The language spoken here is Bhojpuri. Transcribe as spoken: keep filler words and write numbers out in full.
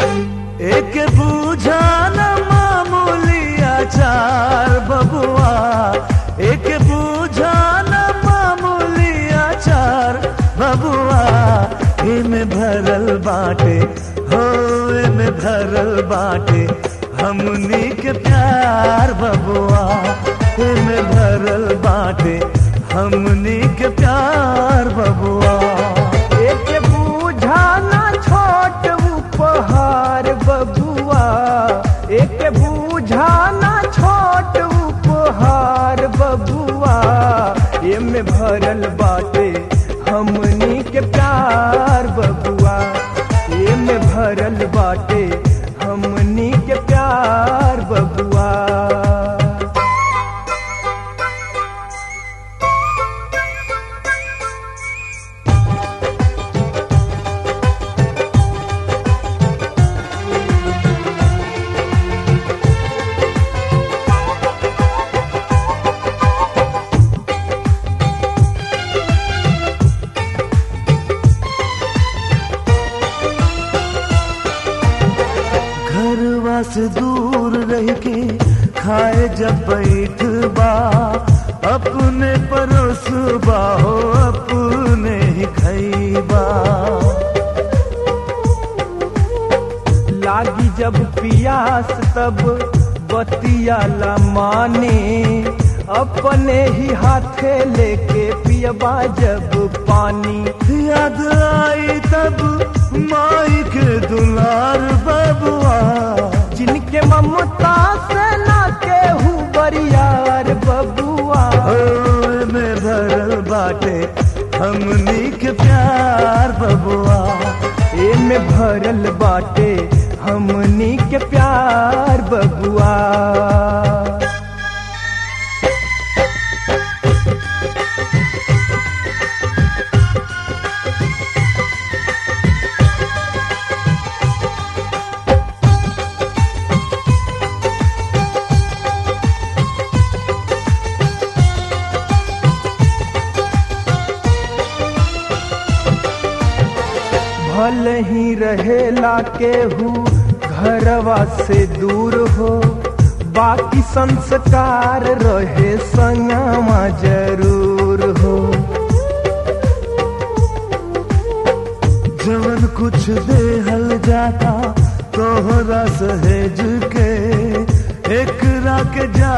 एक बूझा न मामूली आचार बबुआ, एक बूझा न मामूली आचार बबुआ, इमे भरल बाटे हो, इमे भरल बाटे हमनी के प्यार बबुआ, इमे भरल बाटे हमनी के प्यार बबुआ। एक बूझा ना छोट उपहार बबुआ, एक बूझा ना छोट उपहार बबुआ, एमे भरल बाटे हमनी के प्यार बबुआ, एमे भरल बाटे हमनी के प्यार बबुआ। घरवा से दूर रह के खाए जब बैठ बा, अपने परोसबा हो अपने ही खैबा। लागी जब पियास तब बतियाला माने, अपने ही हाथे लेके पियबा जब पानी। याद आई तब माई के दुलार बबुआ, जिनके ममता से ना केहू बरियार बबुआ, में भरल बाटे हमनी के प्यार बबुआ, एमे भरल बाटे हमनी के प्यार बबुआ। भले ही रहेला केहू घरवा से दूर हो, बाकी संस्कार रहे संगमा जरूर हो। जवन कुछ देहल जाता तोहरा सहेज के, एक राके जा